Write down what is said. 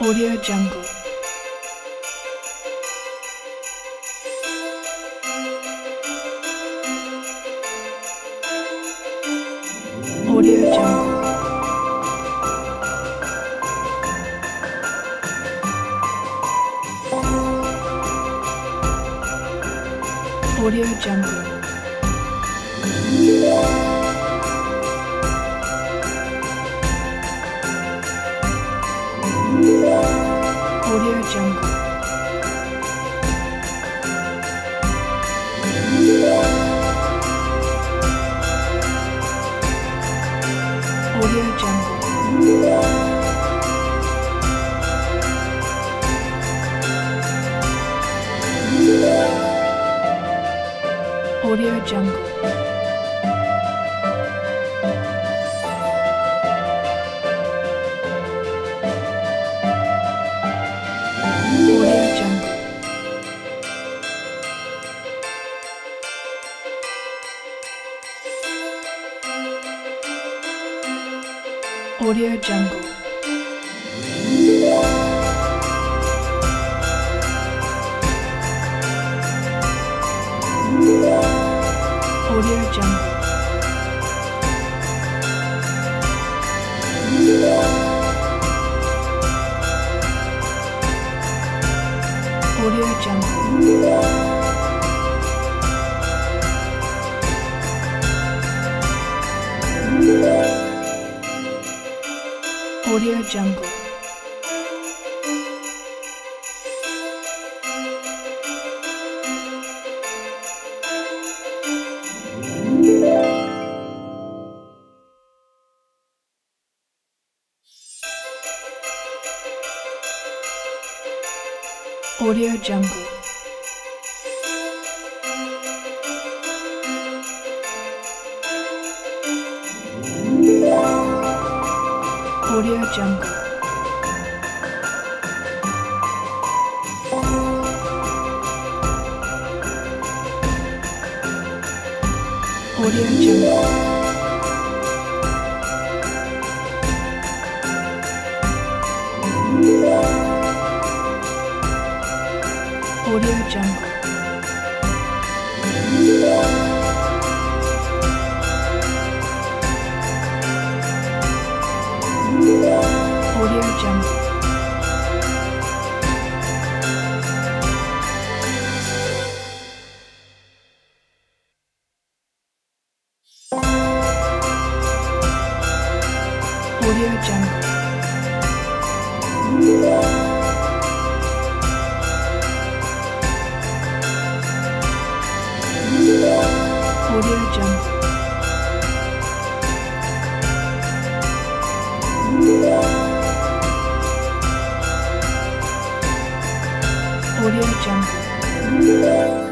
Audio Jungle. Audio Jungle. Audio Jungle. Audio Jungle. Audio Jungle. Audio Jungle. Audio Jungle. Audio Jungle. Audio Jungle. Audio Jungle. Audio Jungle. Audio Jungle. Audio Jungle. Audio Jungle. Audio Jungle. Audio Jungle. Audio Jungle. Audio Jungle.